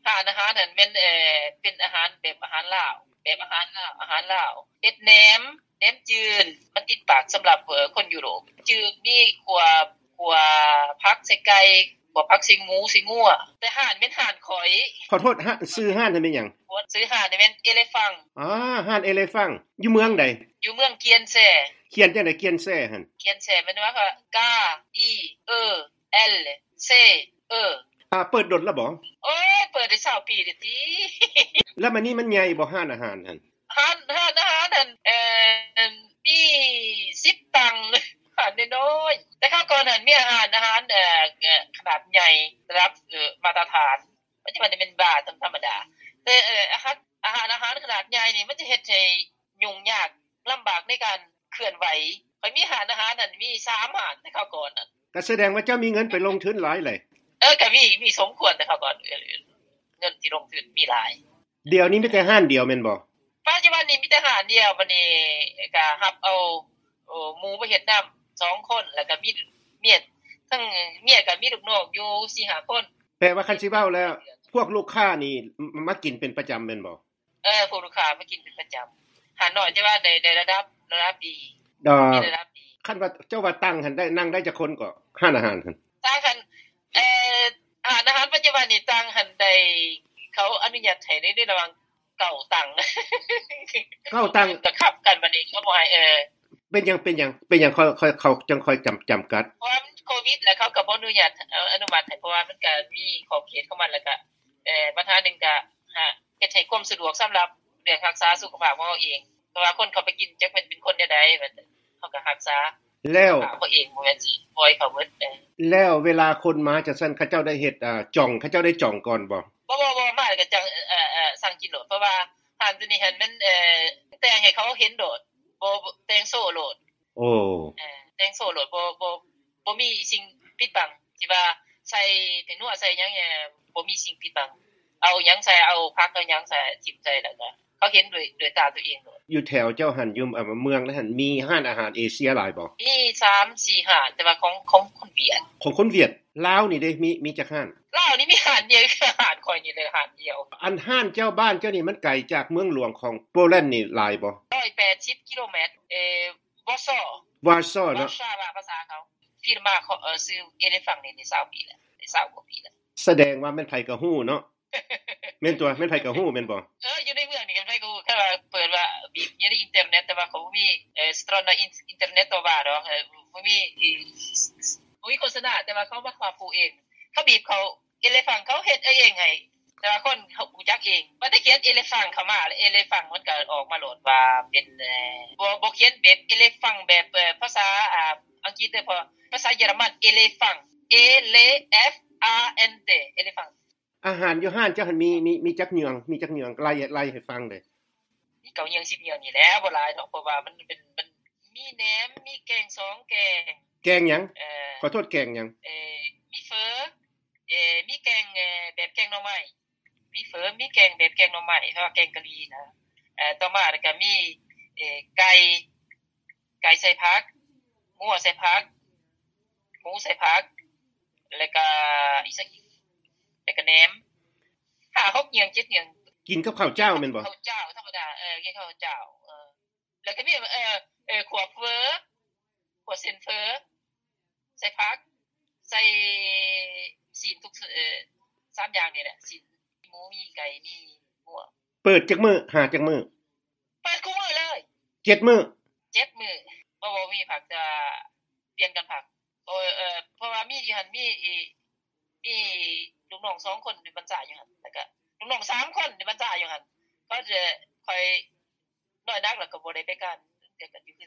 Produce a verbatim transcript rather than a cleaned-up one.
ร้านอาหารนั่นแม่นเอ่อเป็นอาหารแบบอาหารลาวแบบอาหารลาวอาหารลาวเฮ็ดแหนมแหนมจืนมันติดปากสําหรับเอ่อคนยุโรปจืดมีขัวขัวผักใส่ไก่ขัวผักใส่หมูใส่งัวแต่ร้านแม่นร้านข้อยขอโทษฮะชื่อร้านนั่นแม่นหยังชื่อร้านนี่แม่น Elephant อ๋อร้าน Elephant อยู่เมืองใดอยู่เมืองเกียนแซเขียนจังได๋เขียนแซ่หั่นเกียนแซมันว่าก็ก อี เอ แอล ซี เออ่าเปิดดนแล้วบ่โอ้ยเปิดได้ยี่สิบปีแล้วติแล้วมันนี่มันใหญ่บ่ร้านอาหารนั่นร้านร้านอาหารนั่นเอ่อมีสิบตังร้านน้อยๆแต่ข้าวก่อนนั่นมีอาหารอาหารเอ่อขนาดใหญ่ระดับเอ่อมาตรฐานมันจะมันเป็นบาร์ธรรมดาแต่เอ่ออาหารอาหารอาหารขนาดใหญ่นี่มันจะเฮ็ดให้ยุ่งยากลําบากในการเคลื่อนไหวข้อยมีร้านอาหารนั่นมีสามร้านแต่ข้าวก่อนนั่นก็แสดงว่าเจ้ามีเงินไปลงทุนหลายเลยเออก็มีมีสมควรแต่ข้าวก่อนเงินที่ลงทุนมีหลายเดี๋ยวนี้มีแต่ร้านเดียวแม่นบ่ปัจจุบันนี้มีแต่ร้านเดียวบัดนี้ก็รับเอาเอ่อหมู่มาเฮ็ดนําสองคนแล้วก็มีเมียทั้งเมียก็มีลูกน้องอยู่ สี่ห้า คนแปลว่าคันสิเว้าแล้วพวกลูกค้านี่มากินเป็นประจําแม่นบ่เออพวกลูกค้ามากินเป็นประจําหาน้อยแต่ว่าได้ได้ระดับระดับดีมีระดับดีคันว่าเจ้าว่าตั้งหั่นได้นั่งได้จักคนก็ร้านอาหารหั่นตั้งคั่นเอ่ออาหารอาหารปัจจุบันนี้ตั้งหั่นได้เขาอนุญาตให้ในระหว่างเก้าตั้งเก้าตั้งก็ขับกันบัดนี้เขาบ่ให้เออเป็นหยังเป็นหยังเป็นหยังค่อยๆเขาจังค่อยจําจํากัดเพราะโควิดแล้วเขาก็บ่อนุญาตอนุมัติให้เพราะว่ามันก็มีขอบเขตของมันแล้วก็เอ่อปัญหานึงก็ฮะเฮ็ดให้ความสะดวกสําหรับเรื่องรักษาสุขภาพของเราเองเพราะว่าคนเขาไปกินจักแม่นเป็นคนใดๆมันเขาก็รักษาแล้วเขาเองบ่แม่นสิปล่อยเขาเบิดแล้วเวลาคนมาจังซั่นเขาเจ้าได้เฮ็ดอ่าจองเขาเจ้าได้จองก่อนบ่บ่บ่ๆมาแล้วก็จังเอ่อๆสั่งกินโลดเพราะว่าร้านตัวนี้หั่นมันเอ่อแต่งให้เขาเห็นโดดบ่แต่งโซ่โลดโอ้เออแต่งโซ่โลดบ่บ่บ่มีสิ่งปิดบังที่ว่าใส่ผงนัวใส่หยังแหน่บ่มีสิ่งปิดบังเอาหยังใส่เอาผักเอาหยังใส่จิ้มใส่แล้วก็เขาเห็นด้วยด้วยตาตัวเองโลดอยู่แถวเจ้าหั่นอยู่อ่าเมืองแล้วหั่นมีร้านอาหารเอเชียหลายบ่มี สามสี่ ร้านแต่ว่าของของคนเวียดของคนเวียดลาวนี่เด้มีมีจักร้านลาวนี่มีร้านเดียวคือร้านข่อยนี่เลยร้านเดียวอันร้านเจ้าบ้านเจ้านี่มันไกลจากเมืองหลวงของโปแลนด์นี่หลายบ่หนึ่งร้อยแปดสิบกิโลเมตรเอ่อวอร์ซอวอร์ซอเนาะวอร์ซอว่าภาษาเขาฟิร์มาเอ่อซื้อเอเลฟังนี่ได้ยี่สิบปีแล้วได้ยี่สิบกว่าปีแล้วแสดงว่าแม่นไผก็ฮู้เนาะแม่นตัวแม่นไผก็ฮู้แม่นบ่เอออยู่ในเมืองนี่ก็ไผก็ฮู้ถ้าว่าเปิดว่าบีบอยู่ในอินเทอร์เน็ตแต่ว่าเขาบ่มีเอ่อ strona internet ตัวว่าดอกเออบ่มีบ่มีโฆษณาแต่ว่าเขามาขอปลูกเองเขาบีบเขาเอเลฟังเขาเฮ็ดเองให้แต่ว่าคนเขารู้จักเองบ่ได้เขียนเอเลฟังเข้ามาแล้วเอเลฟังมันก็ออกมาโหลดว่าเป็นเอ่อบ่บ่เขียนแบบเอเลฟังแบบเอ่อภาษาอ่าอังกฤษเด้อเพราะภาษาเยอรมันเอเลฟัง A L F R N T เอเลฟังอาหารอยู่ห้านเจ้าหั่นมีมีมีจักเนืองมีจักเนืองไล่ไล่ให้ฟังเด้มีเก้าเนืองสิบเนืองนี่แหละบ่หลายดอกเพราะว่ามันเป็นมันมีแหนมมีแกงสองแกงแกงหยังเอ่อขอโทษแกงหยังเอ่อมีเฝอเอ่อมีแกงเอ่อแบบแกงหน่อไม้มีเฝอมีแกงแบบแกงหน่อไม้เพราะว่าแกงกะหรี่นะเอ่อต่อมาแล้วก็มีเอ่อไก่ไก่ใส่ผักงัวใส่ผักหมูใส่ผักแล้วก็อีกสักแล้วก็แหนมห้า หกเนืองเจ็ดเนืองกินกับข้าวเจ้าแม่นบ่ข้าวเจ้าธรรมดาเออกินข้าวเจ้าเออแล้วก็มีเอ่อเอ่อขัวเฝอขัวเส้นเฝอใส่ผักใส่ซีนทุกเอ่อสามอย่างนี่แหละซีนหมูมีไก่มีงัวเปิดจักมื้อหาจักมื้อเปิดคุมื้อเลยเจ็ดมื้อเจ็ดมื้อบ่บ่มีผักจะเปลี่ยนกันผักเอ่อเอ่อเพราะว่ามีอยู่หั่นมีมีลูกน้องสองคนอยู่บรรษาอยู่หั่นแล้วก็ลูกน้องสามคนอยู่บรรษาอยู่หั่นก็จะค่อยน้อยนักแล้วก็บ่ได้ไปกันเดี๋ยวกันอยู่